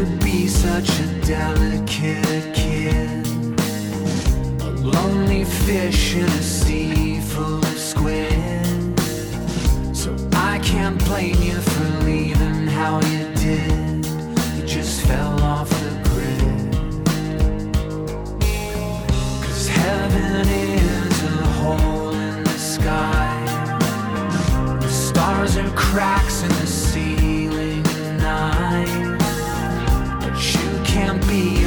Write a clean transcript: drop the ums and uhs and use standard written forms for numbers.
to be such a delicate kid, a lonely fish in a sea full of squid. So I can't blame you for leaving how you did. You just fell off the grid. 'Cause heaven is a hole in the sky. The stars are cracks in the ceiling at night. But you can't be